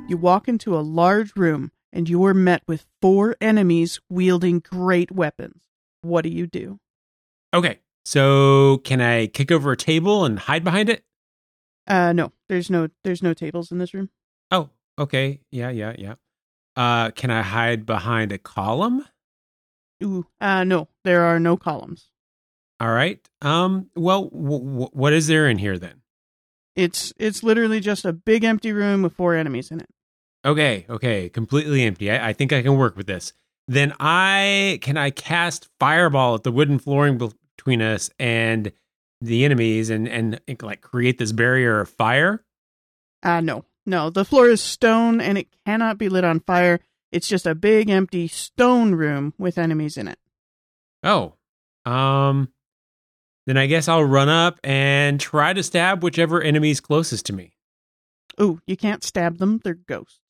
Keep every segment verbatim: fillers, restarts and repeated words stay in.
You walk into a large room and you are met with four enemies wielding great weapons. What do you do? Okay, so can I kick over a table and hide behind it? Uh, no, there's no there's no tables in this room. Oh, okay. Yeah, yeah, yeah. Uh, can I hide behind a column? Ooh, uh, no, there are no columns. All right. Um. Well, w- w- what is there in here then? It's it's literally just a big empty room with four enemies in it. Okay. Okay. Completely empty. I, I think I can work with this. Then I can I cast fireball at the wooden flooring be- between us and the enemies, and and like create this barrier of fire. Uh, no, no, the floor is stone and it cannot be lit on fire. It's just a big empty stone room with enemies in it. Oh. Um. Then I guess I'll run up and try to stab whichever enemy's closest to me. Ooh, you can't stab them, they're ghosts.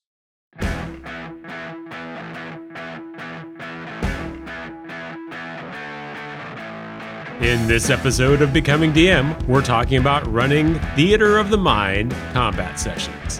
In this episode of Becoming D M, we're talking about running Theater of the Mind combat sessions.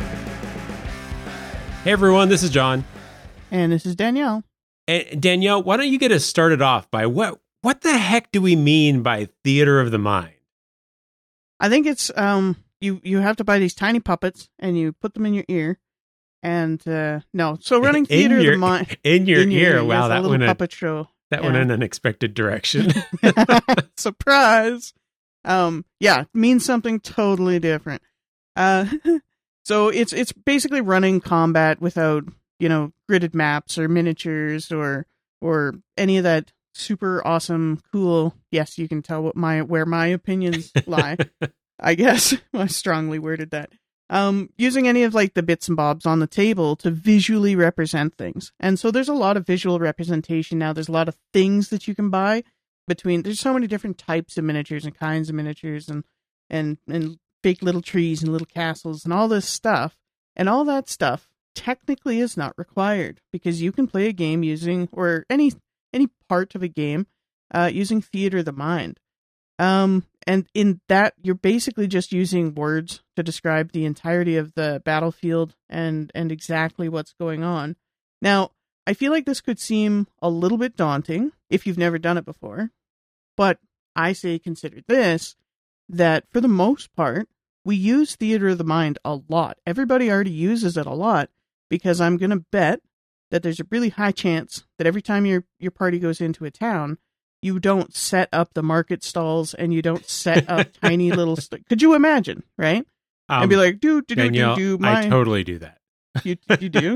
Hey everyone, this is John. And this is Danielle. And Danielle, why don't you get us started off by what what the heck do we mean by Theater of the Mind? I think it's um you you have to buy these tiny puppets and you put them in your ear, and uh no, so running Theater in your, of the Mind in your in ear. Your, wow, yes, that a little went puppet a, show. that yeah. went in an unexpected direction. Surprise! Um, yeah, means something totally different. Uh, so it's it's basically running combat without, you know, gridded maps or miniatures or or any of that super awesome, cool. Yes, you can tell what my where my opinions lie. I guess I strongly worded that. Um, using any of like the bits and bobs on the table to visually represent things. And so there's a lot of visual representation now. There's a lot of things that you can buy between, there's so many different types of miniatures and kinds of miniatures and, and, and fake little trees and little castles and all this stuff. And all that stuff technically is not required because you can play a game using, or any, any part of a game, uh, using Theater of the Mind. Um, and in that, you're basically just using words to describe the entirety of the battlefield and, and exactly what's going on. Now, I feel like this could seem a little bit daunting if you've never done it before, but I say consider this, that for the most part, we use Theater of the Mind a lot. Everybody already uses it a lot because I'm going to bet that there's a really high chance that every time your, your party goes into a town, you don't set up the market stalls and you don't set up tiny little... St- Could you imagine, right? Um, and be like, do, do, do, Danielle, do, do. My... I totally do that. You, you do?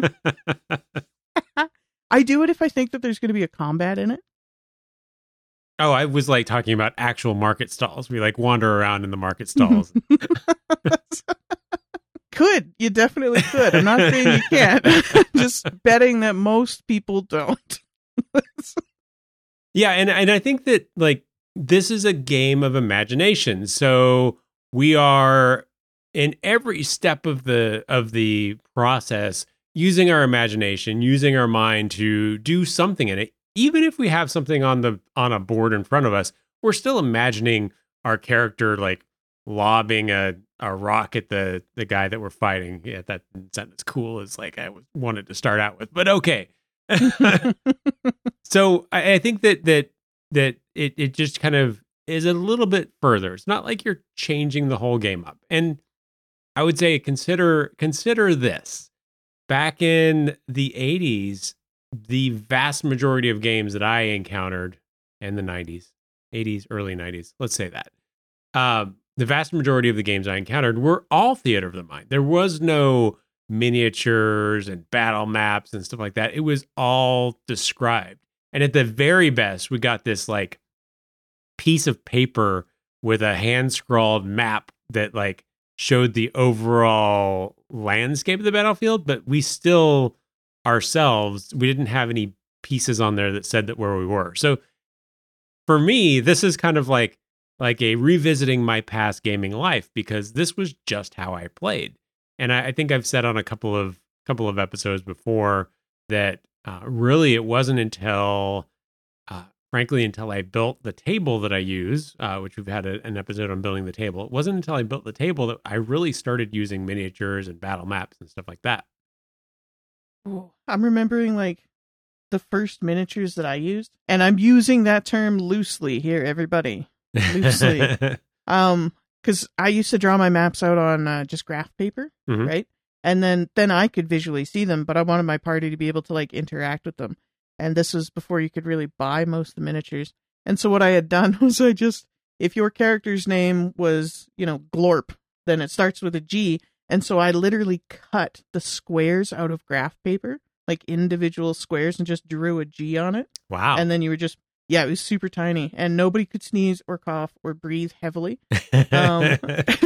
I do it if I think that there's going to be a combat in it. Oh, I was like talking about actual market stalls. We like wander around in the market stalls. Could. You definitely could. I'm not saying you can't. Just betting that most people don't. Yeah, and, and I think that like this is a game of imagination. So we are in every step of the of the process using our imagination, using our mind to do something in it. Even if we have something on the on a board in front of us, we're still imagining our character like lobbing a, a rock at the the guy that we're fighting. Yeah, that didn't sound as cool as like I wanted to start out with, but okay. So I, I think that that that it, it just kind of is a little bit further. It's not like you're changing the whole game up. And I would say consider consider this. Back in the eighties, the vast majority of games that I encountered in the nineties, eighties, early nineties, let's say that, um, the vast majority of the games I encountered were all Theater of the Mind. There was no miniatures and battle maps and stuff like that. It was all described. And at the very best, we got this like piece of paper with a hand scrawled map that like showed the overall landscape of the battlefield, but we still ourselves, we didn't have any pieces on there that said that where we were. So for me, this is kind of like like a revisiting my past gaming life because this was just how I played. And I, I think I've said on a couple of couple of episodes before that uh, really it wasn't until, uh, frankly, until I built the table that I use, uh, which we've had a, an episode on building the table. It wasn't until I built the table that I really started using miniatures and battle maps and stuff like that. I'm remembering like the first miniatures that I used, and I'm using that term loosely here, everybody. Loosely. um, because I used to draw my maps out on uh, just graph paper, Mhm. right? And then then I could visually see them, but I wanted my party to be able to like interact with them. And this was before you could really buy most of the miniatures. And so what I had done was I just, if your character's name was, you know, Glorp, then it starts with a G. And so I literally cut the squares out of graph paper, like individual squares, and just drew a G on it. Wow. And then you were just, yeah, it was super tiny. And nobody could sneeze or cough or breathe heavily. Um,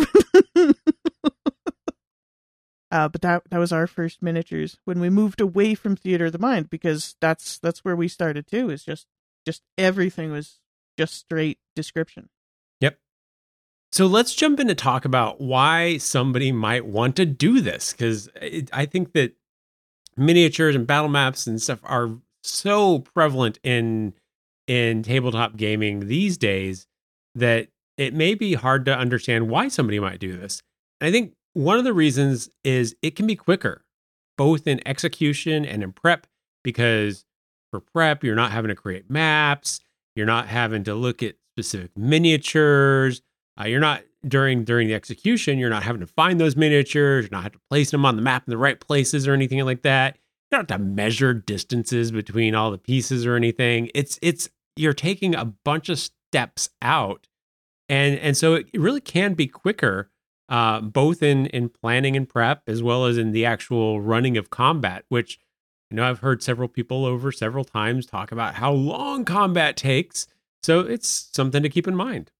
uh, but that that was our first miniatures when we moved away from Theater of the Mind, because that's that's where we started too, is just, just everything was just straight description. Yep. So let's jump in to talk about why somebody might want to do this, because I think that miniatures and battle maps and stuff are so prevalent in in tabletop gaming these days that it may be hard to understand why somebody might do this. And I think one of the reasons is it can be quicker, both in execution and in prep, because for prep, you're not having to create maps, you're not having to look at specific miniatures, uh, you're not during during the execution, you're not having to find those miniatures, you're not having to place them on the map in the right places or anything like that. You don't have to measure distances between all the pieces or anything. It's it's you're taking a bunch of steps out, and and so it really can be quicker, uh, both in in planning and prep as well as in the actual running of combat. Which, you know, I've heard several people over several times talk about how long combat takes. So it's something to keep in mind.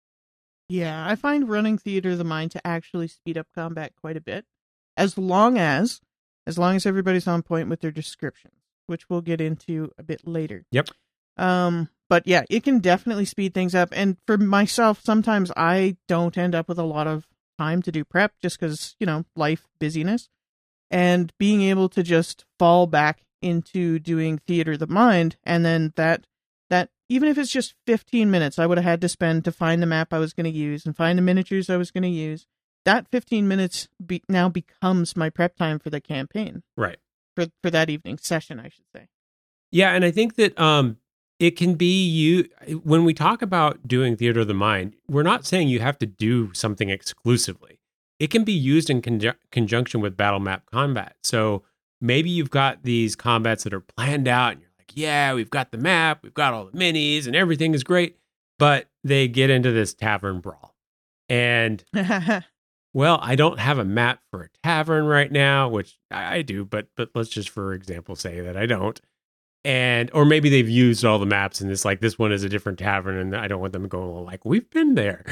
Yeah, I find running Theater of the Mind to actually speed up combat quite a bit, as long as as long as everybody's on point with their descriptions, which we'll get into a bit later. Yep. Um, but yeah, it can definitely speed things up. And for myself, sometimes I don't end up with a lot of time to do prep just because, you know, life busyness, and being able to just fall back into doing Theater of the Mind, and then that that even if it's just fifteen minutes I would have had to spend to find the map I was going to use and find the miniatures I was going to use, that fifteen minutes be, now becomes my prep time for the campaign. Right. For for that evening session, I should say. Yeah, and I think that um, it can be you when we talk about doing Theater of the Mind, we're not saying you have to do something exclusively. It can be used in conju- conjunction with battle map combat. So maybe you've got these combats that are planned out and you're like, yeah, we've got the map, we've got all the minis and everything is great, but they get into this tavern brawl. And well, I don't have a map for a tavern right now, which I, I do, but but let's just for example say that I don't. And or maybe they've used all the maps and it's like this one is a different tavern and I don't want them to go like we've been there.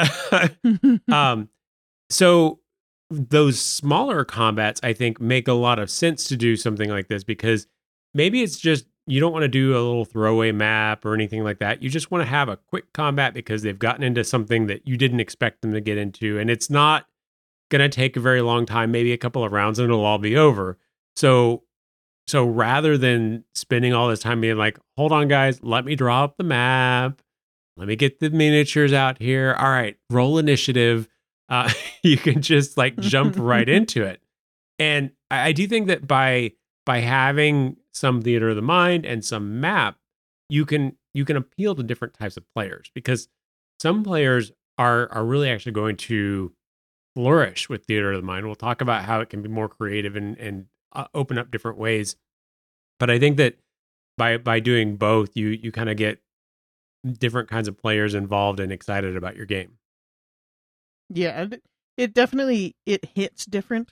um, so those smaller combats I think make a lot of sense to do something like this, because maybe it's just you don't want to do a little throwaway map or anything like that. You just want to have a quick combat because they've gotten into something that you didn't expect them to get into, and it's not going to take a very long time, maybe a couple of rounds and it'll all be over. So So rather than spending all this time being like, hold on, guys, let me draw up the map. Let me get the miniatures out here. All right, roll initiative. Uh, you can just like jump right into it. And I, I do think that by by having some Theater of the Mind and some map, you can you can appeal to different types of players, because some players are are really actually going to flourish with Theater of the Mind. We'll talk about how it can be more creative and and uh, open up different ways. But I think that by by doing both, you you kind of get different kinds of players involved and excited about your game. Yeah, it- it definitely it hits different.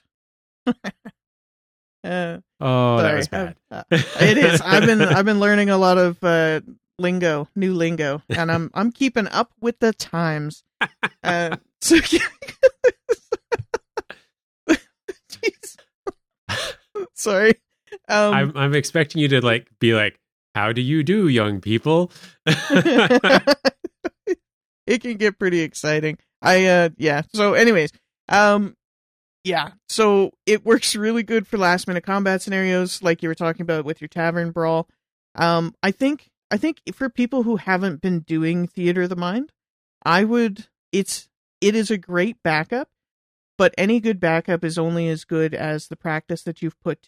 uh, Oh, that sorry, was bad. uh, uh, it is. I've been I've been learning a lot of uh, lingo, new lingo, and I'm I'm keeping up with the times. Uh, so Jeez. Sorry. Um, I'm I'm expecting you to like be like, "How do you do, young people?" It can get pretty exciting. I uh yeah. So anyways, um yeah. So it works really good for last minute combat scenarios like you were talking about with your tavern brawl. Um I think I think for people who haven't been doing Theater of the Mind, I would it's it is a great backup, but any good backup is only as good as the practice that you've put to it.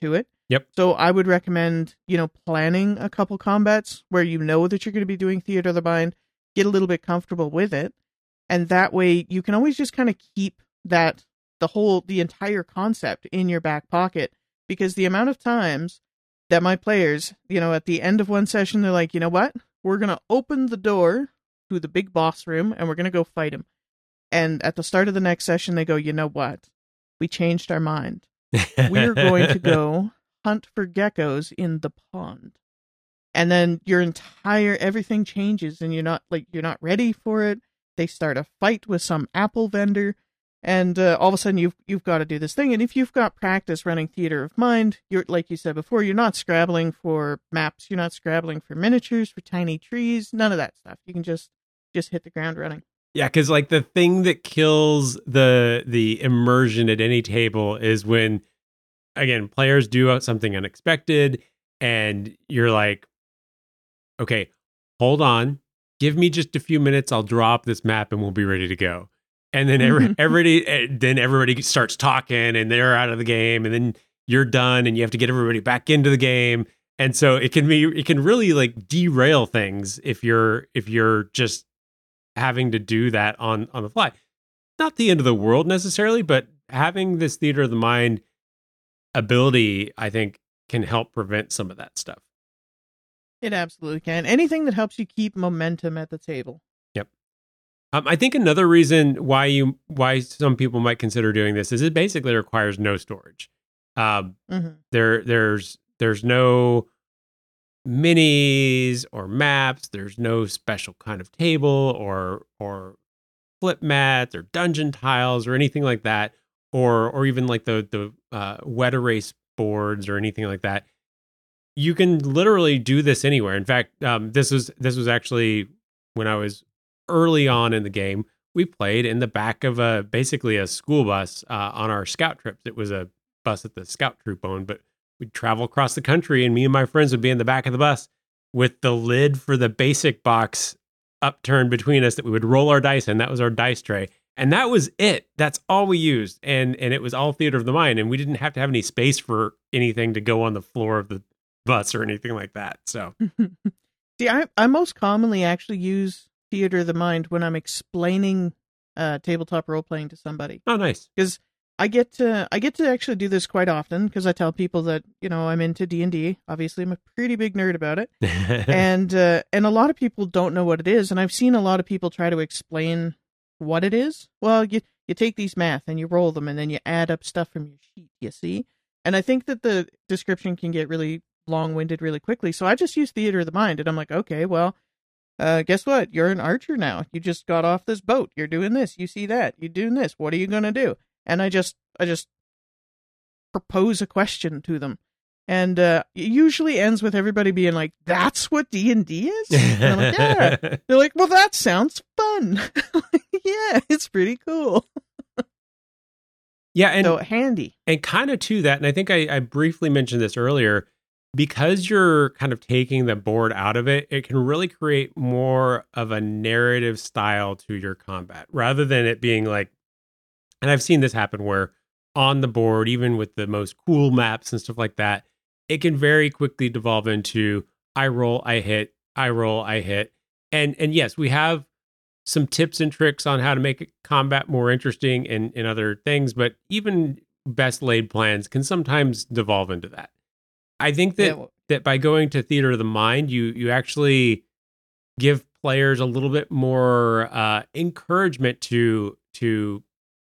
Yep. So I would recommend, you know, planning a couple combats where you know that you're going to be doing Theater of the Mind, get a little bit comfortable with it. And that way you can always just kind of keep that, the whole, the entire concept in your back pocket. Because the amount of times that my players, you know, at the end of one session, they're like, you know what? We're going to open the door to the big boss room and we're going to go fight him. And at the start of the next session, they go, you know what? We changed our mind. We're going to go hunt for geckos in the pond. And then your entire, everything changes and you're not like, you're not ready for it. They start a fight with some apple vendor. And uh, all of a sudden you've, you've got to do this thing. And if you've got practice running Theater of Mind, you're, like you said before, you're not scrabbling for maps. You're not scrabbling for miniatures, for tiny trees, none of that stuff. You can just, just hit the ground running. Yeah, because like the thing that kills the the immersion at any table is when, again, players do something unexpected and you're like, okay, hold on, give me just a few minutes, I'll draw up this map and we'll be ready to go. And then every, everybody then everybody starts talking and they're out of the game and then you're done and you have to get everybody back into the game. And so it can be it can really like derail things if you're if you're just having to do that on on the fly. Not the end of the world necessarily, but having this Theater of the Mind ability, I think, can help prevent some of that stuff. It absolutely can. Anything that helps you keep momentum at the table. Yep. Um, I think another reason why you why some people might consider doing this is it basically requires no storage. Um, mm-hmm. There there's there's no minis or maps. There's no special kind of table or or flip mats or dungeon tiles or anything like that, or or even like the the uh, wet erase boards or anything like that. You can literally do this anywhere. In fact, um, this was this was actually when I was early on in the game. We played in the back of a basically a school bus uh, on our scout trips. It was a bus that the scout troop owned, but we'd travel across the country and me and my friends would be in the back of the bus with the lid for the basic box upturned between us that we would roll our dice in. That was our dice tray. And that was it. That's all we used. And and it was all Theater of the Mind. And we didn't have to have any space for anything to go on the floor of the bus or anything like that. So see, I, I most commonly actually use Theater of the Mind when I'm explaining uh, tabletop role playing to somebody. Oh, nice. Because I get to I get to actually do this quite often because I tell people that, you know, I'm into D and D. Obviously, I'm a pretty big nerd about it, and uh, and a lot of people don't know what it is. And I've seen a lot of people try to explain what it is. Well, you you take these math and you roll them, and then you add up stuff from your sheet. You see, and I think that the description can get really long-winded really quickly. So I just use Theater of the Mind, and I'm like, okay, well, uh, guess what? You're an archer now. You just got off this boat. You're doing this. You see that. You're doing this. What are you gonna do? And I just, I just propose a question to them, and uh, it usually ends with everybody being like, "That's what D and D is." And I'm like, "Yeah." They're like, "Well, that sounds fun." Yeah, it's pretty cool. Yeah, and so handy, and kind of to that. And I think I, I briefly mentioned this earlier. Because you're kind of taking the board out of it, it can really create more of a narrative style to your combat, rather than it being like. And I've seen this happen where on the board, even with the most cool maps and stuff like that, it can very quickly devolve into I roll, I hit, I roll, I hit. And and yes, we have some tips and tricks on how to make combat more interesting and, and other things, but even best laid plans can sometimes devolve into that. I think that, yeah, well, that by going to Theater of the Mind, you you actually give players a little bit more uh, encouragement to to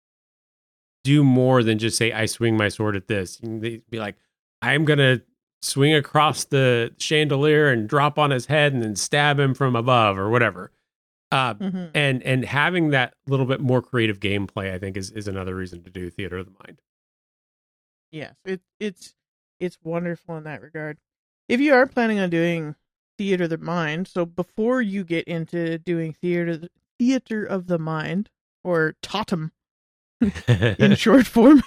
do more than just say, I swing my sword at this. And they'd be like, I'm going to swing across the chandelier and drop on his head and then stab him from above or whatever. Uh, mm-hmm. And and having that little bit more creative gameplay, I think, is, is another reason to do Theater of the Mind. Yes, it, it's it's wonderful in that regard. If you are planning on doing Theater of the Mind, so before you get into doing Theater Theater of the Mind, or Totem, in short form,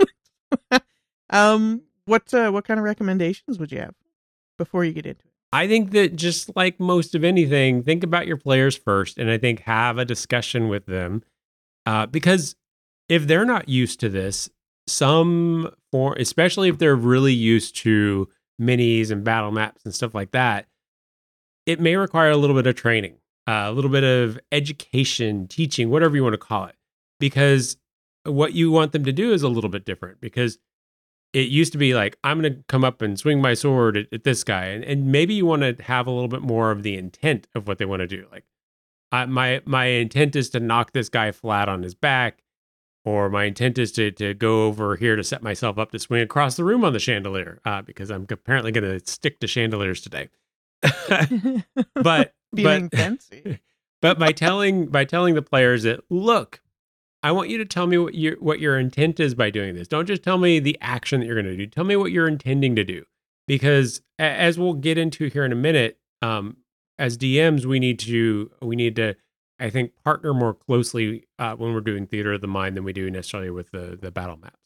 um, what uh, what kind of recommendations would you have before you get into it? I think that just like most of anything, think about your players first, and I think have a discussion with them, uh, because if they're not used to this, some form, especially if they're really used to minis and battle maps and stuff like that, it may require a little bit of training, uh, a little bit of education, teaching, whatever you want to call it, because what you want them to do is a little bit different. Because it used to be like, I'm going to come up and swing my sword at, at this guy. And, and maybe you want to have a little bit more of the intent of what they want to do. Like, I, my my intent is to knock this guy flat on his back, or my intent is to to go over here to set myself up to swing across the room on the chandelier, uh, because I'm apparently going to stick to chandeliers today. but Feeling but, fancy. but by telling by telling the players that, look, I want you to tell me what your what your intent is by doing this. Don't just tell me the action that you're going to do. Tell me what you're intending to do, because as we'll get into here in a minute, um, as D Ms, we need to we need to, I think, partner more closely uh, when we're doing theater of the mind than we do necessarily with the the battle maps.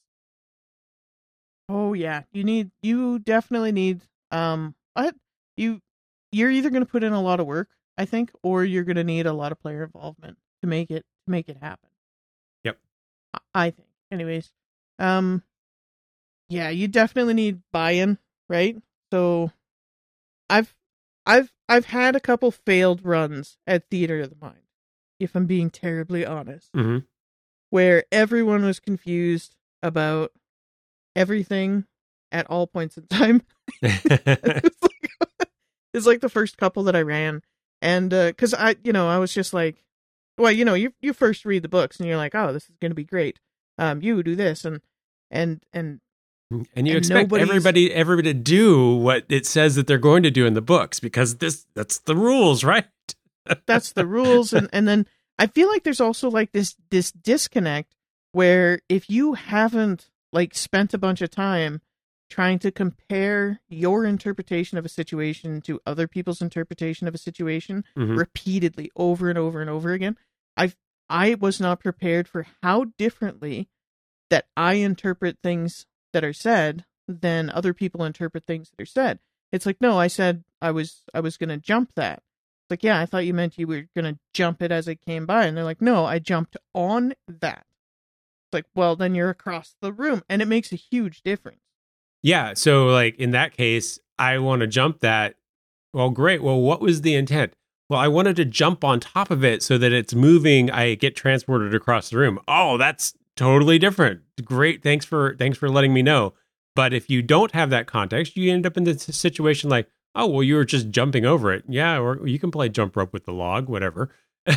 Oh yeah, you need you definitely need um I, you you're either going to put in a lot of work, I think, or you're going to need a lot of player involvement to make it to make it happen. Yep. I, I think. Anyways, um yeah, you definitely need buy-in, right? So I've I've I've had a couple failed runs at Theater of the Mind, if I'm being terribly honest, mm-hmm. where everyone was confused about everything at all points in time. it's, like, it's like the first couple that I ran, and because uh, I, you know, I was just like, well, you know, you you first read the books and you're like, oh, this is going to be great. Um, you do this and and and. And you and expect everybody everybody to do what it says that they're going to do in the books, because this that's the rules, right? That's the rules. And, and then I feel like there's also like this this disconnect where if you haven't like spent a bunch of time trying to compare your interpretation of a situation to other people's interpretation of a situation mm-hmm. repeatedly over and over and over again, I I was not prepared for how differently that I interpret things that are said than other people interpret things that are said. It's like, no, I said I was I was going to jump that. It's like, yeah, I thought you meant you were going to jump it as it came by. And they're like, no, I jumped on that. It's like, well, then you're across the room. And it makes a huge difference. Yeah. So like in that case, I want to jump that. Well, great. Well, what was the intent? Well, I wanted to jump on top of it so that it's moving. I get transported across the room. Oh, that's totally different. Great. Thanks for thanks for letting me know. But if you don't have that context, you end up in this situation like, oh, well, you were just jumping over it. Yeah, or you can play jump rope with the log, whatever.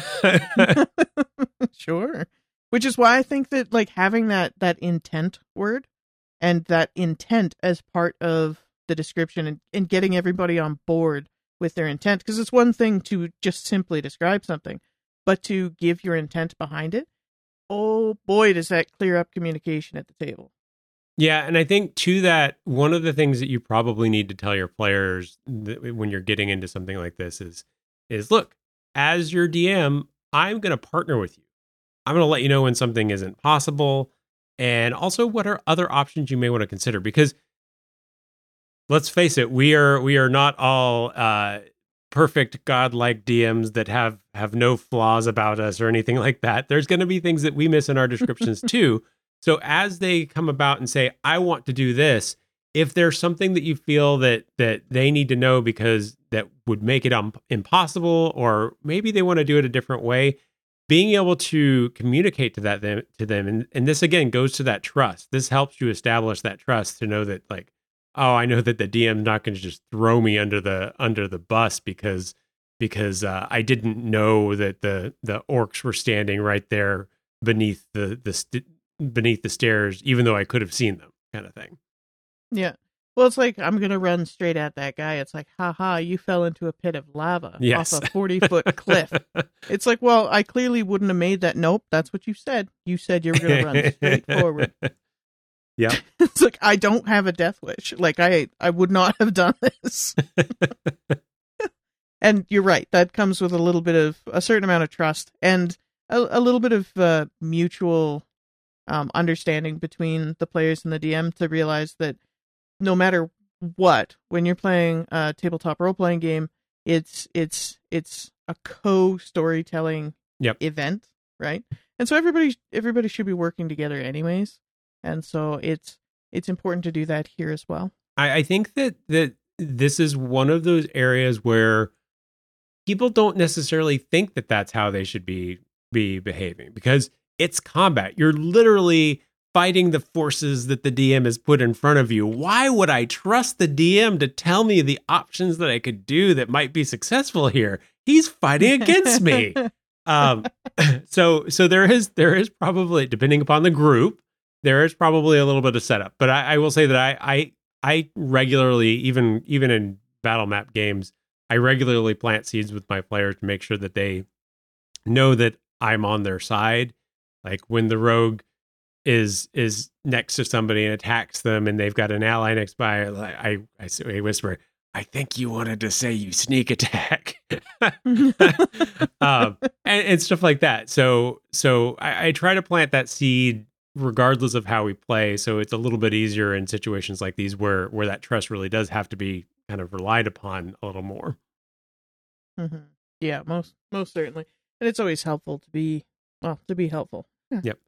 Sure. Which is why I think that like having that that intent word and that intent as part of the description and, and getting everybody on board with their intent, because it's one thing to just simply describe something, but to give your intent behind it. Oh boy, does that clear up communication at the table. Yeah, and I think to that, one of the things that you probably need to tell your players that when you're getting into something like this is, is look, as your D M, I'm going to partner with you. I'm going to let you know when something isn't possible, and also what are other options you may want to consider. Because let's face it, we are we are not all uh, perfect godlike D Ms that have have no flaws about us or anything like that. There's going to be things that we miss in our descriptions too. So as they come about and say, I want to do this, if there's something that you feel that that they need to know because that would make it um, impossible, or maybe they want to do it a different way, being able to communicate to that them, to them. And, and this, again, goes to that trust. This helps you establish that trust to know that, like, oh, I know that the D M's not going to just throw me under the under the bus because because uh, I didn't know that the the orcs were standing right there beneath the the st- beneath the stairs, even though I could have seen them, kind of thing. Yeah. Well, it's like, I'm going to run straight at that guy. It's like, haha, you fell into a pit of lava yes. off a forty-foot cliff. It's like, well, I clearly wouldn't have made that. Nope, that's what you said. You said you were going to run straight forward. Yeah. It's like, I don't have a death wish. Like, I, I would not have done this. And you're right. That comes with a little bit of, a certain amount of trust and a, a little bit of uh, mutual um, understanding between the players and the D M to realize that no matter what, when you're playing a tabletop role-playing game, it's it's it's a co-storytelling yep. event, right? And so everybody everybody should be working together anyways. And so it's it's important to do that here as well. I, I think that that this is one of those areas where people don't necessarily think that that's how they should be be behaving, because it's combat. You're literally fighting the forces that the D M has put in front of you. Why would I trust the D M to tell me the options that I could do that might be successful here? He's fighting against me. Um, so so there is there is probably, depending upon the group, there is probably a little bit of setup. But I, I will say that I I I regularly, even even in battle map games, I regularly plant seeds with my players to make sure that they know that I'm on their side. Like when the rogue is is next to somebody and attacks them, and they've got an ally next by, I I, I whisper, I think you wanted to say you sneak attack, um, and, and stuff like that. So so I, I try to plant that seed regardless of how we play. So it's a little bit easier in situations like these where where that trust really does have to be kind of relied upon a little more. Mm-hmm. Yeah, most most certainly, and it's always helpful to be well to be helpful. Yeah. Yep.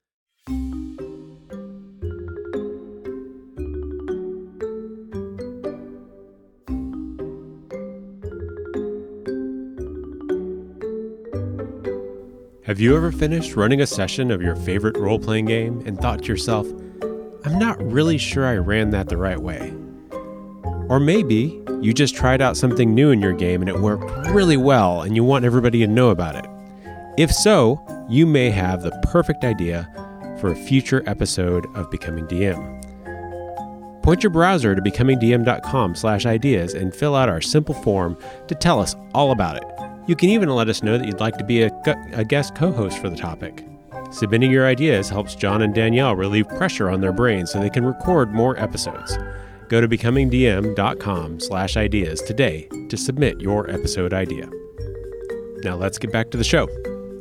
Have you ever finished running a session of your favorite role-playing game and thought to yourself, I'm not really sure I ran that the right way? Or maybe you just tried out something new in your game and it worked really well and you want everybody to know about it. If so, you may have the perfect idea for a future episode of Becoming D M. Point your browser to becomingdm.com slash ideas and fill out our simple form to tell us all about it. You can even let us know that you'd like to be a, a guest co-host for the topic. Submitting your ideas helps John and Danielle relieve pressure on their brains so they can record more episodes. Go to becomingdm.com slash ideas today to submit your episode idea. Now let's get back to the show.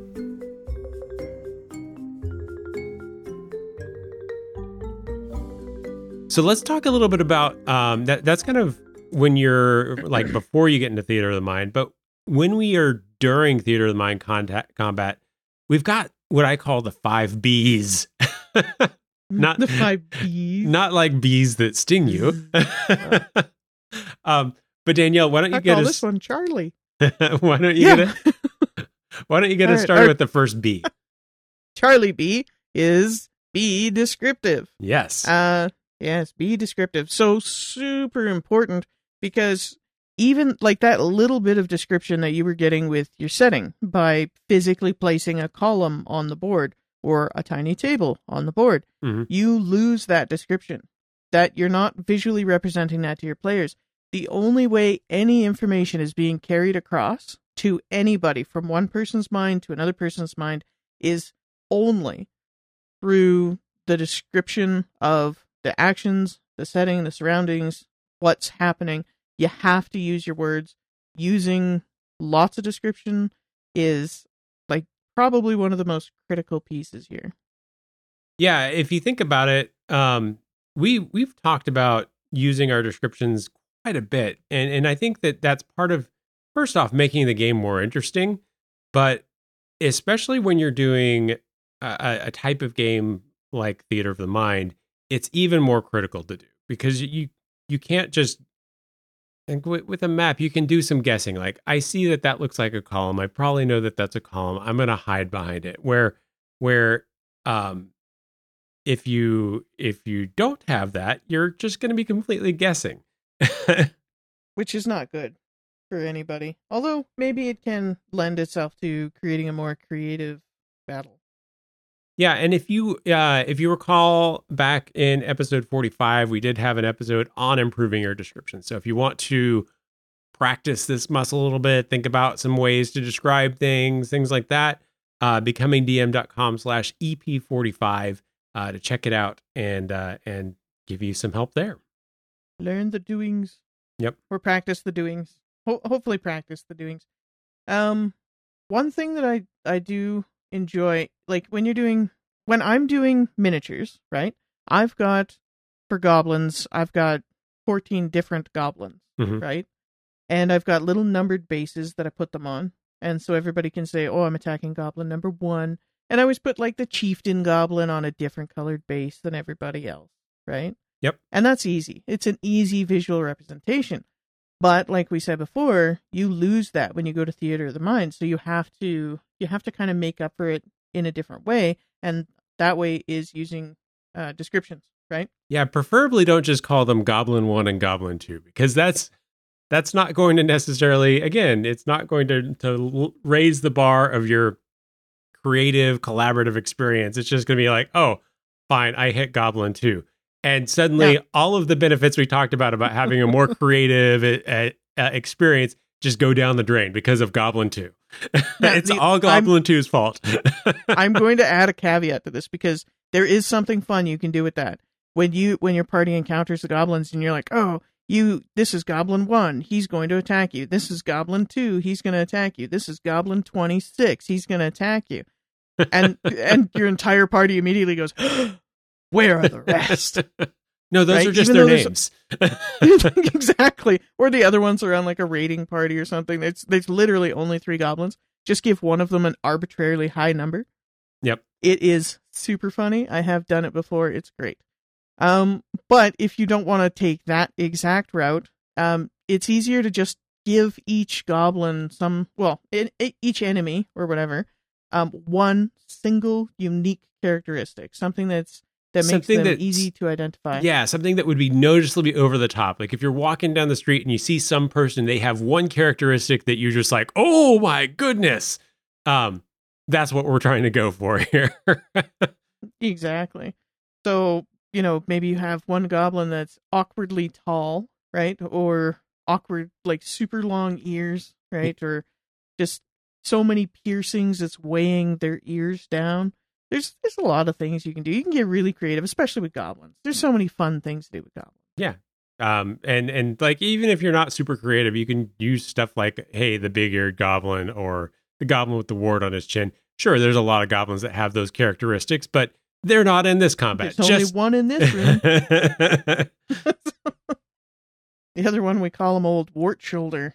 So let's talk a little bit about um, that. That's kind of when you're like before you get into Theater of the Mind, but when we are during Theater of the Mind contact, combat, we've got what I call the five B's. Not the five B's. Not like bees that sting you. um, but Danielle, why don't you I get call us this one Charlie? why don't you Yeah. get it? Why don't you get All us right, started all right. with the first B? Charlie B is be descriptive. Yes. Uh, yes, be descriptive. So super important, because even like that little bit of description that you were getting with your setting by physically placing a column on the board or a tiny table on the board, Mhm. you lose that description. That you're not visually representing that to your players. The only way any information is being carried across to anybody from one person's mind to another person's mind is only through the description of the actions, the setting, the surroundings, what's happening. You have to use your words. Using lots of description is like probably one of the most critical pieces here. Yeah, if you think about it, um, we we've talked about using our descriptions quite a bit, and and I think that that's part of, first off, making the game more interesting, but especially when you're doing a, a type of game like Theater of the Mind, it's even more critical to do, because you you can't just, and with, with a map you can do some guessing. Like, I see that that looks like a column. I probably know that that's a column. I'm going to hide behind it. Where where um. If you if you don't have that, you're just going to be completely guessing. Which is not good for anybody. Although maybe it can lend itself to creating a more creative battle. Yeah, and if you uh, if you recall back in episode forty-five, we did have an episode on improving your description. So if you want to practice this muscle a little bit, think about some ways to describe things, things like that, uh, becomingdm.com slash EP45. Uh, to check it out and uh, and give you some help there. Learn the doings. Yep. Or practice the doings. Ho- hopefully practice the doings. Um, one thing that I, I do enjoy, like when you're doing, when I'm doing miniatures, right? I've got, for goblins, I've got fourteen different goblins, mm-hmm. right? And I've got little numbered bases that I put them on. And so everybody can say, oh, I'm attacking goblin number one. And I always put like the chieftain goblin on a different colored base than everybody else, right? Yep. And that's easy. It's an easy visual representation. But like we said before, you lose that when you go to Theater of the Mind. So you have to you have to kind of make up for it in a different way. And that way is using uh, descriptions, right? Yeah, preferably don't just call them Goblin one and Goblin two, because that's that's not going to necessarily, again, it's not going to, to raise the bar of your creative, collaborative experience. It's just going to be like, oh, fine, I hit Goblin two. And suddenly, yeah. all of the benefits we talked about, about having a more creative uh, uh, experience just go down the drain because of Goblin two. Now, it's the, all Goblin I'm, two's fault. I'm going to add a caveat to this because there is something fun you can do with that. When you when your party encounters the goblins and you're like, oh, you this is Goblin one, he's going to attack you. This is Goblin two, he's going to attack you. This is Goblin twenty-six, he's going to attack you. And and your entire party immediately goes, where are the rest? No, those right? are just Even their names. Exactly. Or the other ones are on like a raiding party or something. There's, there's literally only three goblins. Just give one of them an arbitrarily high number. Yep. It is super funny. I have done it before. It's great. Um, but if you don't want to take that exact route, um, it's easier to just give each goblin some, well, it, it, each enemy or whatever, um, one single unique characteristic, something that's that makes them easy to identify. Yeah, something that would be noticeably over the top. Like if you're walking down the street and you see some person, they have one characteristic that you're just like, oh my goodness. Um, that's what we're trying to go for here. Exactly. So, you know, maybe you have one goblin that's awkwardly tall, right? Or awkward, like super long ears, right? Or just so many piercings it's weighing their ears down. There's there's a lot of things you can do. You can get really creative, especially with goblins. There's so many fun things to do with goblins. Yeah. Um, and, and like, even if you're not super creative, you can use stuff like, hey, the big-eared goblin or the goblin with the wart on his chin. Sure, there's a lot of goblins that have those characteristics, but they're not in this combat. There's Just... only one in this room. The other one, we call him Old Wart Shoulder.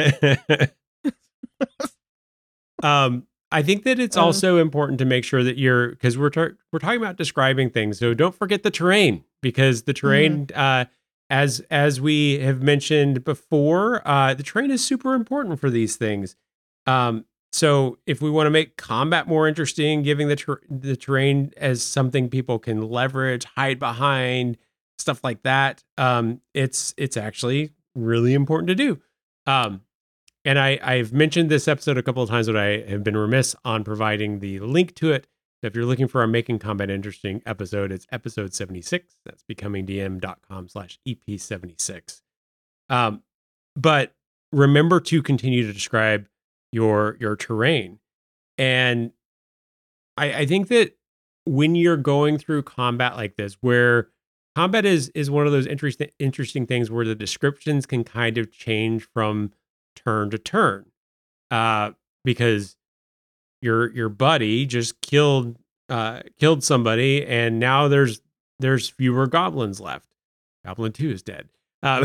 um, I think that it's also uh, important to make sure that you're, because we're tar- we're talking about describing things, so don't forget the terrain, because the terrain, mm-hmm. uh, as as we have mentioned before, uh, the terrain is super important for these things. Um, so if we want to make combat more interesting, giving the ter- the terrain as something people can leverage, hide behind, stuff like that, um, it's it's actually really important to do. Um, And I, I've mentioned this episode a couple of times, but I have been remiss on providing the link to it. So if you're looking for our Making Combat Interesting episode, it's episode seventy-six. That's becomingdm.com slash EP76. Um, but remember to continue to describe your your terrain. And I, I think that when you're going through combat like this, where combat is is one of those interesting interesting things where the descriptions can kind of change from turn to turn, uh, because your your buddy just killed uh, killed somebody, and now there's there's fewer goblins left. Goblin two is dead. Um,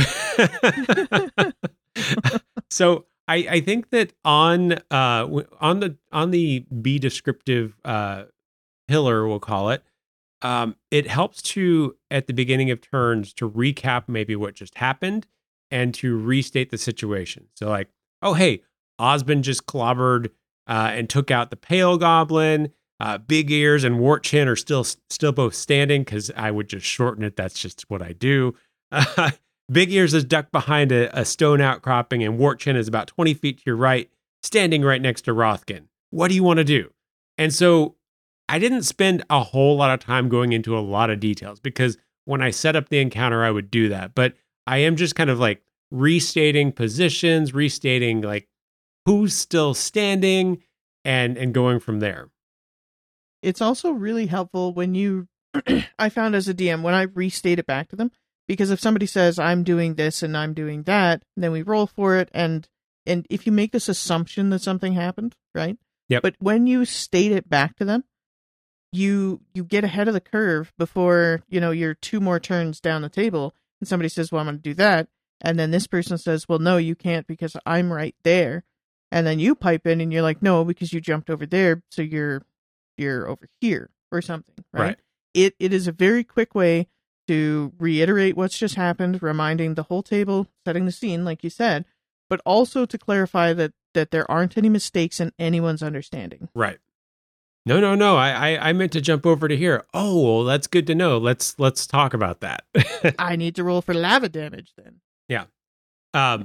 so I, I think that on uh, on the on the be descriptive uh, pillar, we'll call it, um, it helps to at the beginning of turns to recap maybe what just happened and to restate the situation. So like, oh, hey, Osmond just clobbered uh, and took out the pale goblin. Uh, Big Ears and Wart Chin are still still both standing, because I would just shorten it. That's just what I do. Uh, Big Ears is ducked behind a, a stone outcropping, and Wart Chin is about twenty feet to your right, standing right next to Rothkin. What do you want to do? And so I didn't spend a whole lot of time going into a lot of details, because when I set up the encounter, I would do that. But I am just kind of like restating positions, restating like who's still standing, and and going from there. It's also really helpful when you, I found as a D M, when I restate it back to them, because if somebody says, I'm doing this and I'm doing that, then we roll for it. And, and if you make this assumption that something happened, right? Yep. But when you state it back to them, you, you get ahead of the curve before, you know, you're two more turns down the table and somebody says, well, I'm going to do that. And then this person says, well, no, you can't because I'm right there. And then you pipe in and you're like, no, because you jumped over there. So you're, you're over here or something, right? Right. It it is a very quick way to reiterate what's just happened, reminding the whole table, setting the scene, like you said, but also to clarify that that there aren't any mistakes in anyone's understanding. Right. No, no, no. I, I, I meant to jump over to here. Oh, well, that's good to know. Let's let's talk about that. I need to roll for lava damage then. Yeah. Um.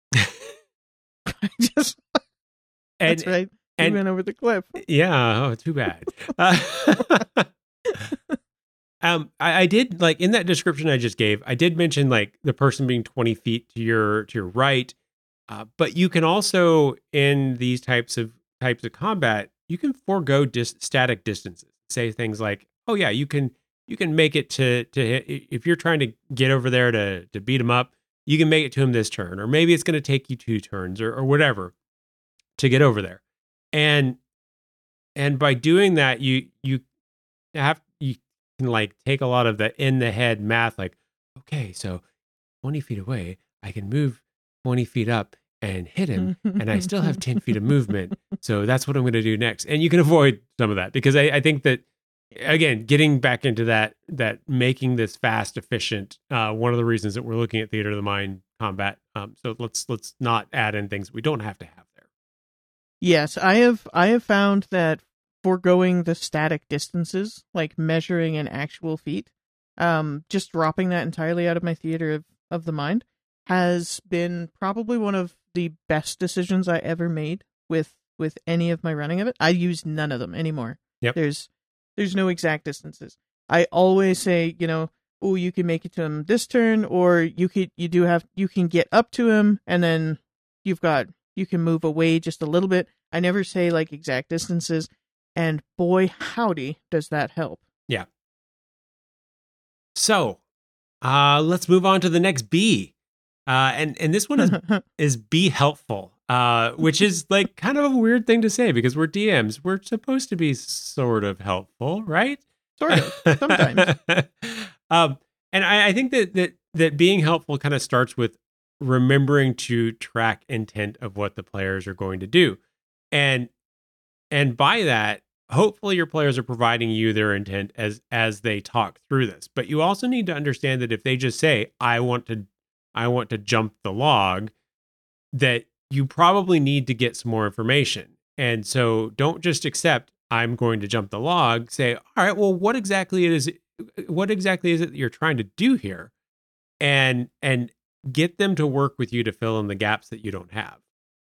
I just and, that's right. You and- went over the cliff. Yeah. Oh, too bad. Uh, um, I, I did like in that description I just gave. I did mention like the person being twenty feet to your to your right, uh, but you can also in these types of types of combat, you can forego dis- static distances. Say things like, "Oh yeah, you can you can make it to to hit, if you're trying to get over there to to beat him up, you can make it to him this turn, or maybe it's going to take you two turns, or or whatever to get over there." And and by doing that, you you have you can like take a lot of the in the head math, like, okay, so twenty feet away, I can move twenty feet up and hit him, and I still have ten feet of movement. So that's what I'm going to do next. And you can avoid some of that because I, I think that, again, getting back into that, that making this fast, efficient, uh, one of the reasons that we're looking at Theater of the Mind combat. Um, so let's let's not add in things we don't have to have there. Yes, I have I have found that foregoing the static distances, like measuring an actual feet, um, just dropping that entirely out of my Theater of, of the Mind, has been probably one of the best decisions I ever made with with any of my running of it. I use none of them anymore. Yep. There's there's no exact distances. I always say, you know, oh, you can make it to him this turn, or you could you do have you can get up to him, and then you've got you can move away just a little bit. I never say like exact distances, and boy howdy does that help. Yeah. So, uh, let's move on to the next B. Uh, and and this one is is be helpful, uh, which is like kind of a weird thing to say because we're D Ms. We're supposed to be sort of helpful, right? Sort of, sometimes. um, and I, I think that that that being helpful kind of starts with remembering to track intent of what the players are going to do, and and by that, hopefully your players are providing you their intent as as they talk through this. But you also need to understand that if they just say, "I want to." I want to jump the log," that you probably need to get some more information. And so don't just accept I'm going to jump the log. Say, all right, well, what exactly it is what exactly is it that you're trying to do here? And and get them to work with you to fill in the gaps that you don't have.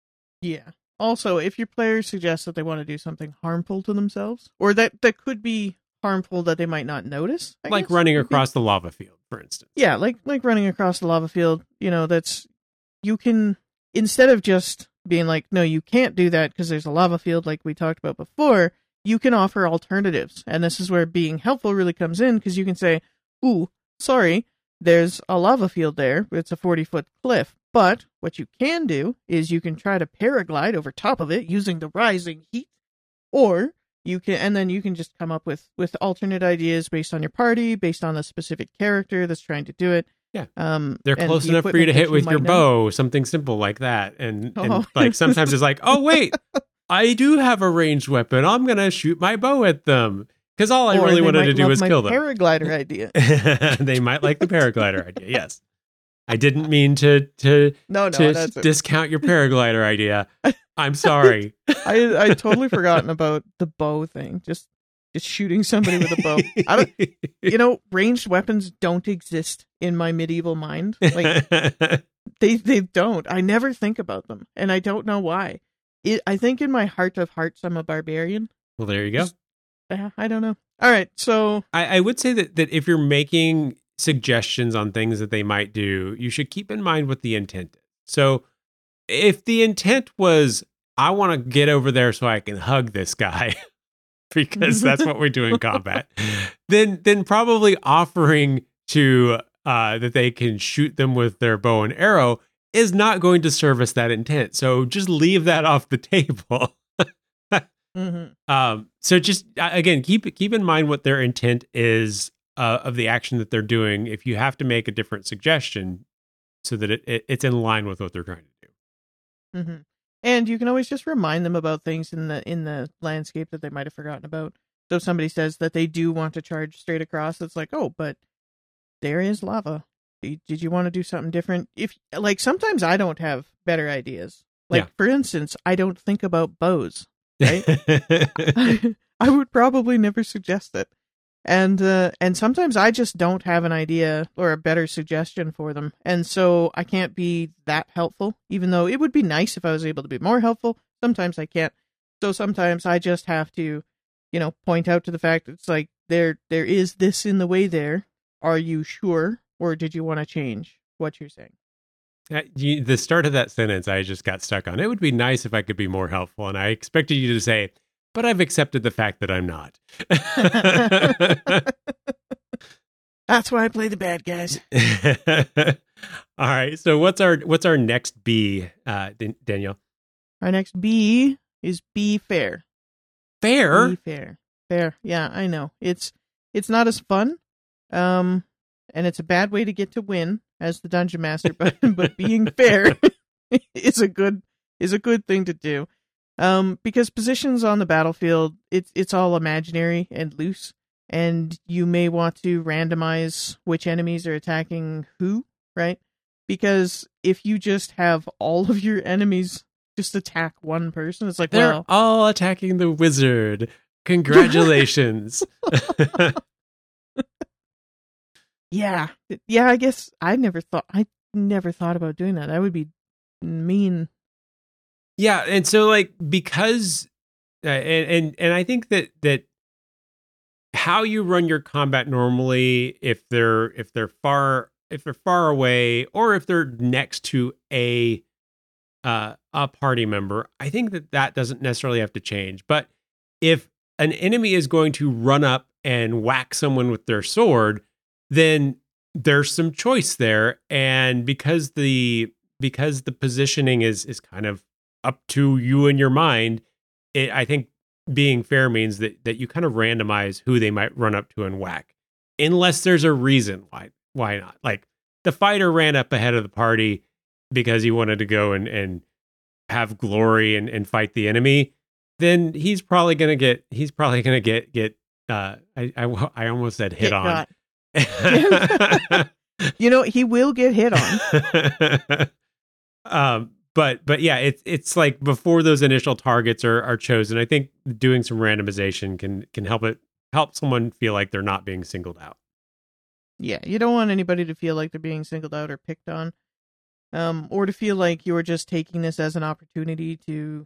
Yeah. Also, if your players suggest that they want to do something harmful to themselves, or that, that could be harmful that they might not notice, I like guess, running would be- across the lava field, for instance. Yeah, like like running across the lava field, you know, that's you can instead of just being like, no, you can't do that because there's a lava field like we talked about before, you can offer alternatives. And this is where being helpful really comes in because you can say, ooh, sorry, there's a lava field there. It's a forty-foot cliff. But what you can do is you can try to paraglide over top of it using the rising heat, or you can, and then you can just come up with, with alternate ideas based on your party, based on the specific character that's trying to do it. Yeah. Um, They're and close the enough for you to equipment that hit with might your know. bow, something simple like that. And, and Oh. like sometimes it's like, oh, wait, I do have a ranged weapon. I'm going to shoot my bow at them. Because all I Or really they wanted might to do love was my kill them. paraglider idea. They might like the paraglider idea. Yes. I didn't mean to to, No, no, to that's it. discount your paraglider idea. I'm sorry. I I totally forgotten about the bow thing. Just just shooting somebody with a bow. I don't. You know, ranged weapons don't exist in my medieval mind. Like they they don't. I never think about them, and I don't know why. It, I think in my heart of hearts, I'm a barbarian. Well, there you go. Uh, I don't know. All right, so I, I would say that that if you're making suggestions on things that they might do, you should keep in mind what the intent is. So if the intent was, I want to get over there so I can hug this guy, because that's what we do in combat, then then probably offering to uh, that they can shoot them with their bow and arrow is not going to service that intent. So just leave that off the table. mm-hmm. Um, so just uh, again, keep keep in mind what their intent is uh, of the action that they're doing. If you have to make a different suggestion, so that it, it it's in line with what they're trying to do. Mm-hmm. And you can always just remind them about things in the in the landscape that they might have forgotten about. So if somebody says that they do want to charge straight across, it's like, oh, but there is lava. Did you want to do something different? If like sometimes I don't have better ideas. Like Yeah. for instance, I don't think about bows. Right? I, I would probably never suggest it. And uh, and sometimes I just don't have an idea or a better suggestion for them. And so I can't be that helpful, even though it would be nice if I was able to be more helpful. Sometimes I can't. So sometimes I just have to, you know, point out to the fact that it's like, there there is this in the way there. Are you sure? Or did you want to change what you're saying? Uh, you, the start of that sentence, I just got stuck on. It would be nice if I could be more helpful. And I expected you to say, but I've accepted the fact that I'm not. That's why I play the bad guys. All right. So what's our what's our next B, uh, Daniel? Our next B is be fair. Fair? Be fair. Fair. Yeah, I know. It's it's not as fun. Um and it's a bad way to get to win as the dungeon master, but but being fair is a good is a good thing to do. Um, because positions on the battlefield, it's it's all imaginary and loose, and you may want to randomize which enemies are attacking who, right? Because if you just have all of your enemies just attack one person, it's like, they're well, all attacking the wizard. Congratulations. Yeah. Yeah, I guess I never thought I never thought about doing that. That would be mean. Yeah, and so like because uh, and, and and I think that that how you run your combat normally, if they're if they're far if they're far away or if they're next to a uh, a party member, I think that that doesn't necessarily have to change. But if an enemy is going to run up and whack someone with their sword, then there's some choice there. And because the because the positioning is is kind of up to you and your mind, it, I think being fair means that that you kind of randomize who they might run up to and whack, unless there's a reason why why not. Like the fighter ran up ahead of the party because he wanted to go and and have glory and, and fight the enemy, then he's probably gonna get he's probably gonna get get uh I I, I almost said hit Get on. You know, he will get hit on. um, but but yeah, it's it's like before those initial targets are are chosen, I think doing some randomization can can help it help someone feel like they're not being singled out. Yeah, you don't want anybody to feel like they're being singled out or picked on, um, or to feel like you're just taking this as an opportunity to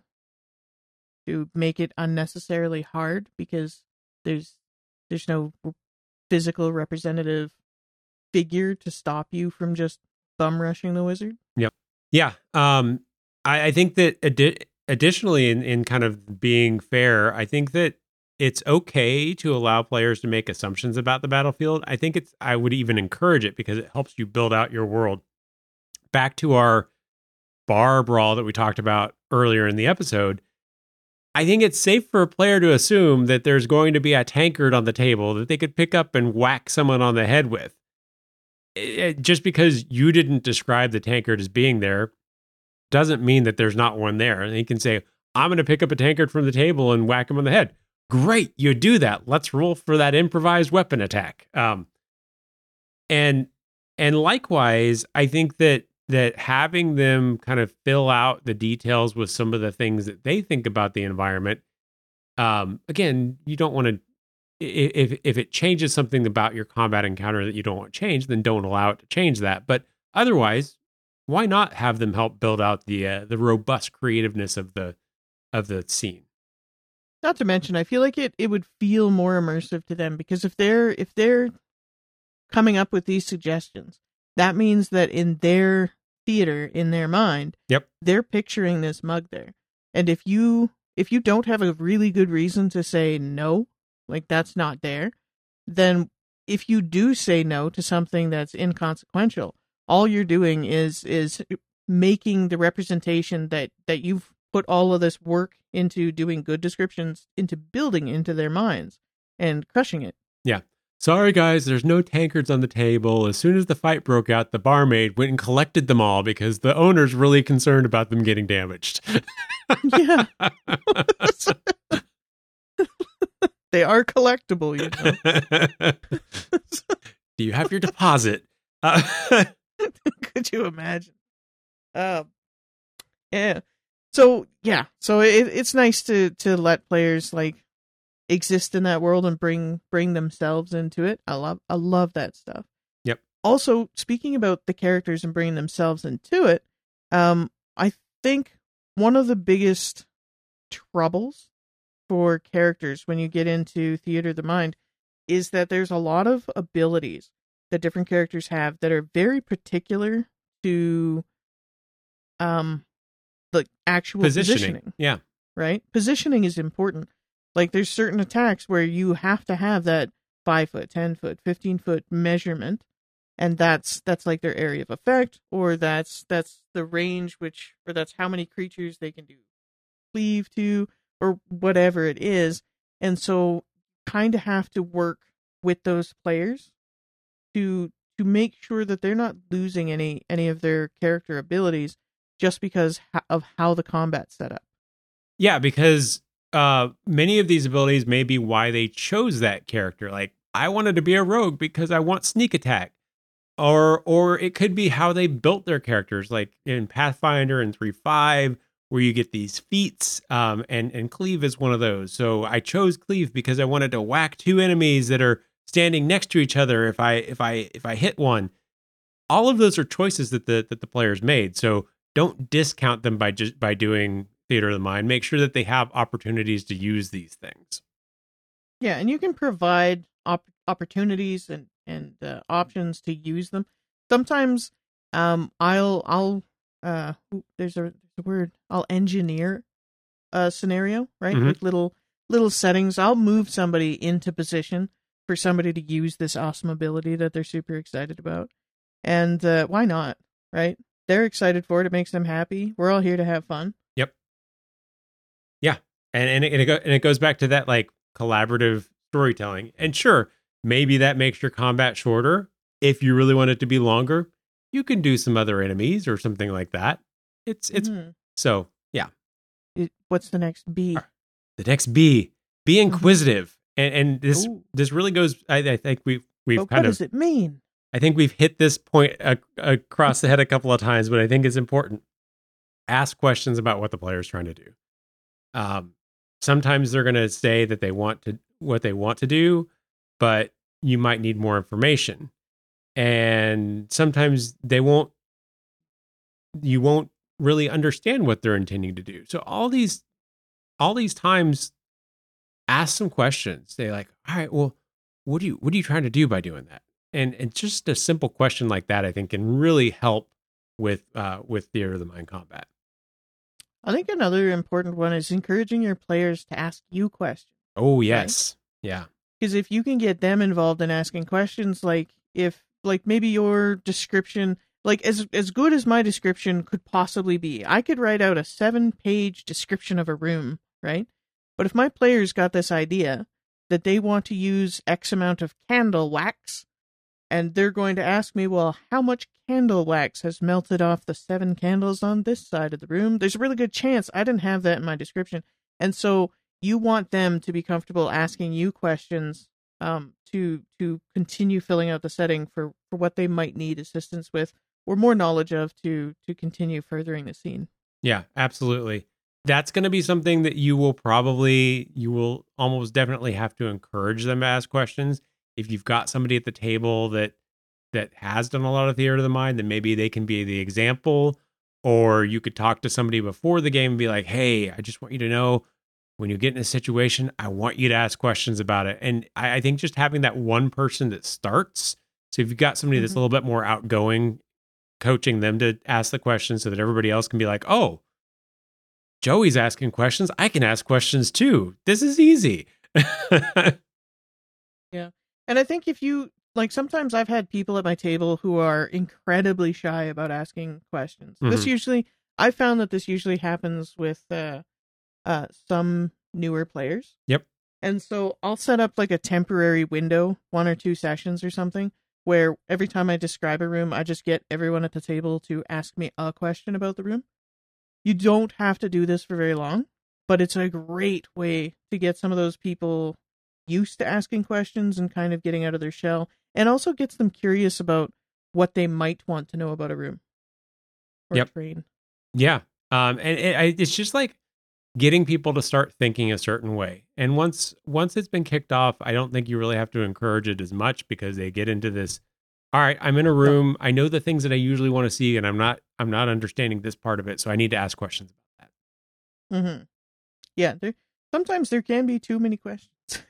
to make it unnecessarily hard because there's there's no physical representative figure to stop you from just bum rushing the wizard. Yep. Yeah. Um, I, I think that adi- additionally, in, in kind of being fair, I think that it's okay to allow players to make assumptions about the battlefield. I think it's, I would even encourage it because it helps you build out your world. Back to our bar brawl that we talked about earlier in the episode, I think it's safe for a player to assume that there's going to be a tankard on the table that they could pick up and whack someone on the head with. It, just because you didn't describe the tankard as being there doesn't mean that there's not one there. And he can say, I'm going to pick up a tankard from the table and whack him on the head. Great, you do that. Let's roll for that improvised weapon attack. Um, and and likewise, I think that that having them kind of fill out the details with some of the things that they think about the environment. Um, again, you don't want to, if if it changes something about your combat encounter that you don't want to change, then don't allow it to change that. But otherwise, why not have them help build out the uh, the robust creativeness of the of the scene? Not to mention, I feel like it, it would feel more immersive to them because if they're if they're coming up with these suggestions, that means that in their theater, in their mind, yep, they're picturing this mug there. And if you if you don't have a really good reason to say no, like that's not there, then if you do say no to something that's inconsequential, all you're doing is is making the representation that, that you've put all of this work into doing good descriptions, into building into their minds and crushing it. Yeah. sorry guys, there's no tankards on the table. As soon as the fight broke out, the barmaid went and collected them all because the owner's really concerned about them getting damaged. Yeah. They are collectible, you know. Do you have your deposit? Uh, Could you imagine? Um, yeah. So yeah, so it, it's nice to to let players like exist in that world and bring bring themselves into it. I love I love that stuff. Yep. Also, speaking about the characters and bringing themselves into it, um, I think one of the biggest troubles for characters when you get into Theater of the Mind is that there's a lot of abilities that different characters have that are very particular to um the actual positioning. positioning. Yeah. Right? Positioning is important. Like there's certain attacks where you have to have that five foot, ten foot, fifteen foot measurement, and that's that's like their area of effect, or that's that's the range which or that's how many creatures they can do cleave to, or whatever it is. And so kind of have to work with those players to to make sure that they're not losing any any of their character abilities just because ha- of how the combat's set up. Yeah, because uh, many of these abilities may be why they chose that character. Like, I wanted to be a rogue because I want sneak attack. Or or it could be how they built their characters, like in Pathfinder and three point five, where you get these feats, um, and, and Cleave is one of those. So I chose Cleave because I wanted to whack two enemies that are standing next to each other if I if I if I hit one. All of those are choices that the that the players made. So don't discount them by just by doing Theater of the Mind. Make sure that they have opportunities to use these things. Yeah, and you can provide op- opportunities and and uh, options to use them. Sometimes, um, I'll I'll uh, ooh, there's a, there's a word. I'll engineer a scenario, right? Mhm. With little little settings. I'll move somebody into position for somebody to use this awesome ability that they're super excited about, and uh, why not, right? They're excited for it. It makes them happy. We're all here to have fun. Yep. Yeah, and and it, and it, go, and it goes back to that like collaborative storytelling. And sure, maybe that makes your combat shorter. If you really want it to be longer, you can do some other enemies or something like that. It's it's Mhm. so yeah. It, what's the next B? The next B, be inquisitive, and and this Ooh. this really goes. I, I think we've we've But kind what of. does it mean? I think we've hit this point uh, across the head a couple of times, but I think it's important. Ask questions about what the player is trying to do. Um, sometimes they're going to say that they want to what they want to do, but you might need more information. And sometimes they won't. You won't really understand what they're intending to do. So all these, all these times, ask some questions. Say like, all right, well, what do you what are you trying to do by doing that? And and just a simple question like that, I think, can really help with uh, with Theater of the Mind combat. I think another important one is encouraging your players to ask you questions. Oh yes, right? Yeah. Because if you can get them involved in asking questions, like if like maybe your description, like as as good as my description could possibly be, I could write out a seven page description of a room, right? But if my players got this idea that they want to use X amount of candle wax, and they're going to ask me, well, how much candle wax has melted off the seven candles on this side of the room? There's a really good chance I didn't have that in my description. And so you want them to be comfortable asking you questions um, to to continue filling out the setting for, for what they might need assistance with or more knowledge of to to continue furthering the scene. Yeah, absolutely. That's going to be something that you will probably, you will almost definitely have to encourage them to ask questions. If you've got somebody at the table that that has done a lot of Theater of the Mind, then maybe they can be the example. Or you could talk to somebody before the game and be like, hey, I just want you to know when you get in a situation, I want you to ask questions about it. And I, I think just having that one person that starts. So if you've got somebody that's Mm-hmm. a little bit more outgoing, coaching them to ask the questions so that everybody else can be like, oh, Joey's asking questions. I can ask questions too. This is easy. Yeah. And I think if you, like, sometimes I've had people at my table who are incredibly shy about asking questions. Mm-hmm. This usually, I found that this usually happens with uh, uh, some newer players. Yep. And so I'll set up like a temporary window, one or two sessions or something, where every time I describe a room, I just get everyone at the table to ask me a question about the room. You don't have to do this for very long, but it's a great way to get some of those people used to asking questions and kind of getting out of their shell, and also gets them curious about what they might want to know about a room or Yep. a train. Yeah. Um, and it, I, it's just like getting people to start thinking a certain way. And once once it's been kicked off, I don't think you really have to encourage it as much, because they get into this, all right, I'm in a room, I know the things that I usually want to see, and I'm not I'm not understanding this part of it, so I need to ask questions about that. Mm-hmm. Yeah, there, sometimes there can be too many questions.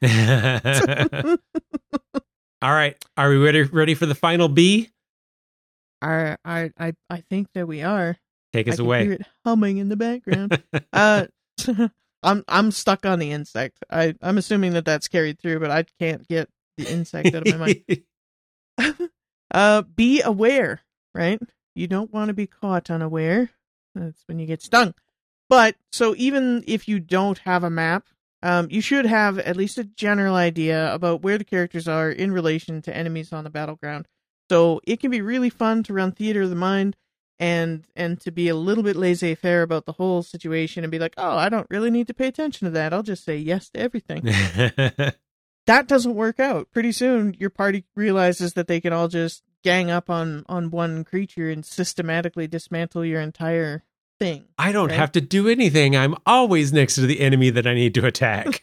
All right, are we ready ready for the final B? I I I, I think that we are. Take us I away. Can hear it humming in the background. uh, I'm I'm stuck on the insect. I I'm assuming that that's carried through, but I can't get the insect out of my mind. uh, be aware, right? You don't want to be caught unaware. That's when you get stung. But so even if you don't have a map, um, you should have at least a general idea about where the characters are in relation to enemies on the battleground. So it can be really fun to run Theater of the Mind and and to be a little bit laissez-faire about the whole situation and be like, oh, I don't really need to pay attention to that. I'll just say yes to everything. That doesn't work out. Pretty soon, your party realizes that they can all just gang up on, on one creature and systematically dismantle your entire thing. I don't right? have to do anything. I'm always next to the enemy that I need to attack.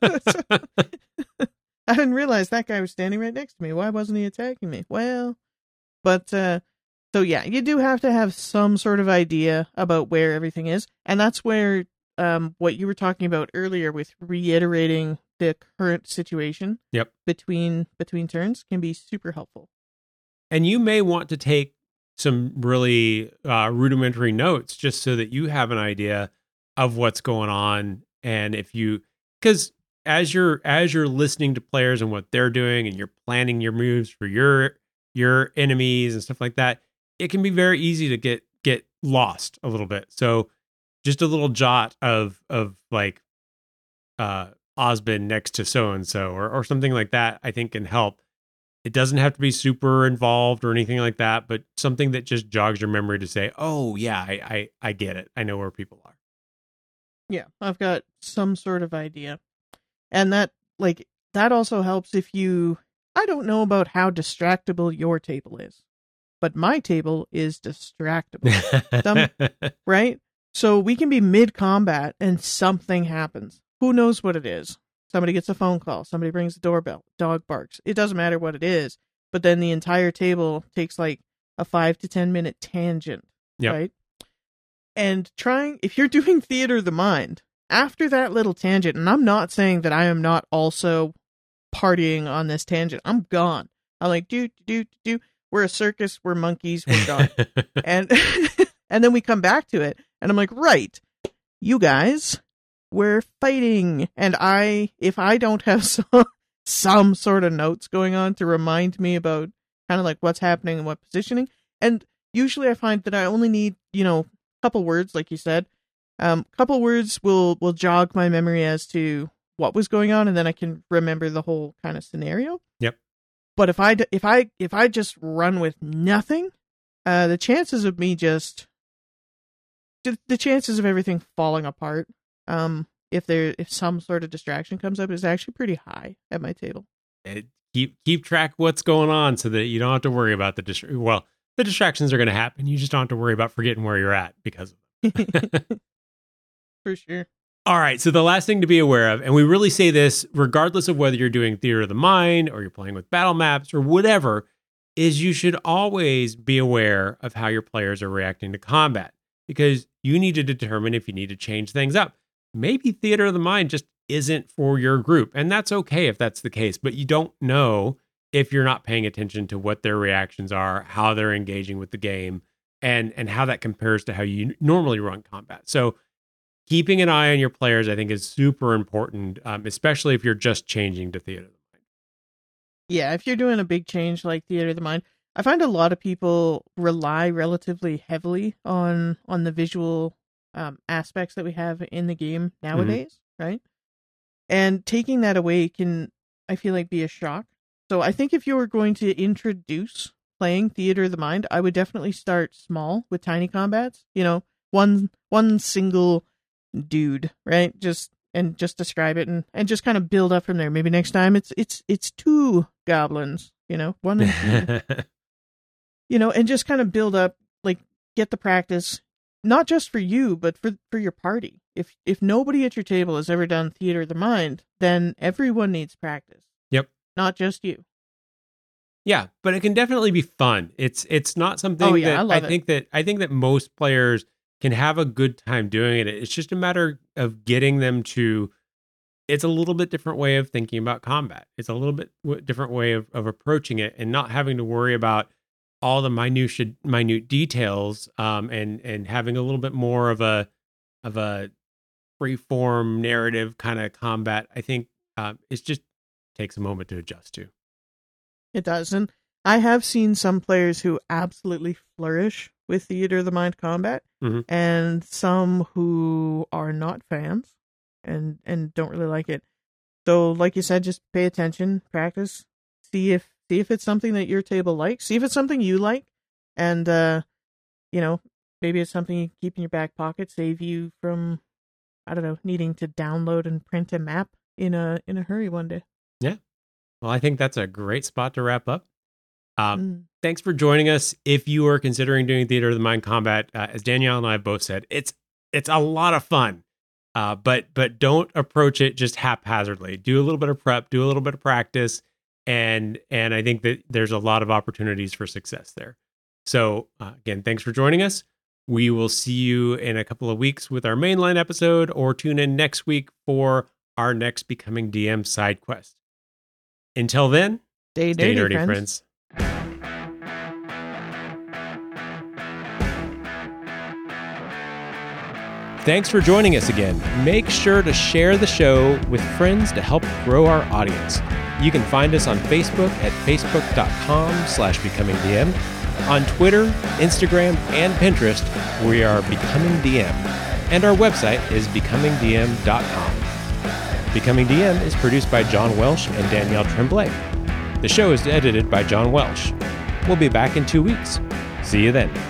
I didn't realize that guy was standing right next to me. Why wasn't he attacking me? Well, but, uh, so yeah, you do have to have some sort of idea about where everything is. And that's where, um, what you were talking about earlier with reiterating the current situation yep. between, between turns can be super helpful. And you may want to take some really uh, rudimentary notes just so that you have an idea of what's going on. And if you, because as you're as you're listening to players and what they're doing, and you're planning your moves for your your enemies and stuff like that, it can be very easy to get get lost a little bit. So just a little jot of of like uh Osbin next to so and so or or something like that, I think can help. It doesn't have to be super involved or anything like that, but something that just jogs your memory to say, oh yeah, I I, I get it. I know where people are. Yeah, I've got some sort of idea. And that, like, that also helps if you, I don't know about how distractible your table is, but my table is distractible. Some, right? So we can be mid-combat and something happens. Who knows what it is? Somebody gets a phone call. Somebody rings the doorbell. Dog barks. It doesn't matter what it is, but then the entire table takes like a five to ten minute tangent, yep. right? And trying, if you're doing Theater of the Mind, after that little tangent, and I'm not saying that I am not also partying on this tangent. I'm gone. I'm like, do, do, do. We're a circus. We're monkeys. We're gone. and and then we come back to it, and I'm like, right, you guys, we're fighting. And I, if I don't have some, some sort of notes going on to remind me about kind of like what's happening and what positioning, and usually I find that I only need, you know, a couple words, like you said. Um, couple words will, will jog my memory as to what was going on, and then I can remember the whole kind of scenario. Yep. But if I, if I, if I just run with nothing, uh, the chances of me just, the chances of everything falling apart, um, if there, if some sort of distraction comes up, is actually pretty high at my table. It, keep, keep track of what's going on so that you don't have to worry about the, dist- well, the distractions are going to happen. You just don't have to worry about forgetting where you're at because of them. For sure. All right. So the last thing to be aware of, and we really say this regardless of whether you're doing Theater of the Mind or you're playing with battle maps or whatever, is you should always be aware of how your players are reacting to combat, because you need to determine if you need to change things up. Maybe Theater of the Mind just isn't for your group, and that's okay if that's the case, but you don't know if you're not paying attention to what their reactions are, how they're engaging with the game, and and how that compares to how you normally run combat. So keeping an eye on your players, I think, is super important, um, especially if you're just changing to Theater of the Mind. Yeah, if you're doing a big change like Theater of the Mind, I find a lot of people rely relatively heavily on on the visual um, aspects that we have in the game nowadays, mm-hmm. right? And taking that away can, I feel like, be a shock. So I think if you were going to introduce playing Theater of the Mind, I would definitely start small with tiny combats. You know, one one single dude, right? Just and just describe it and, and just kind of build up from there. Maybe next time it's it's it's two goblins, you know, one and two. You know, and just kind of build up, like get the practice, not just for you, but for for your party. If if nobody at your table has ever done Theater of the Mind, then everyone needs practice. Yep. Not just you. Yeah, but it can definitely be fun. It's it's not something Oh, yeah, that I love I it. think that I think that most players can have a good time doing it. It's just a matter of getting them to. It's a little bit different way of thinking about combat. It's a little bit w- different way of, of approaching it, and not having to worry about all the minute minute details, um, and and having a little bit more of a of a free form narrative kind of combat. I think um, it just takes a moment to adjust to. It does. And I have seen some players who absolutely flourish with Theater of the Mind combat, Mhm. and some who are not fans and and don't really like it. So, like you said, just pay attention, practice, see if see if it's something that your table likes, see if it's something you like, and uh, you know, maybe it's something you keep in your back pocket, save you from, I don't know, needing to download and print a map in a in a hurry one day. Yeah. Well, I think that's a great spot to wrap up. Um, Mm. Thanks for joining us. If you are considering doing Theater of the Mind combat, uh, as Danielle and I have both said, it's it's a lot of fun. Uh, but but don't approach it just haphazardly. Do a little bit of prep, do a little bit of practice, and and I think that there's a lot of opportunities for success there. So uh, again, thanks for joining us. We will see you in a couple of weeks with our mainline episode, or tune in next week for our next Becoming D M side quest. Until then, Stay stay nerdy, nerdy, friends. friends. Thanks for joining us again. Make sure to share the show with friends to help grow our audience. You can find us on Facebook at facebook.com slash becomingdm. On Twitter, Instagram, and Pinterest, we are Becoming D M. And our website is becoming d m dot com. Becoming D M is produced by John Welsh and Danielle Tremblay. The show is edited by John Welsh. We'll be back in two weeks. See you then.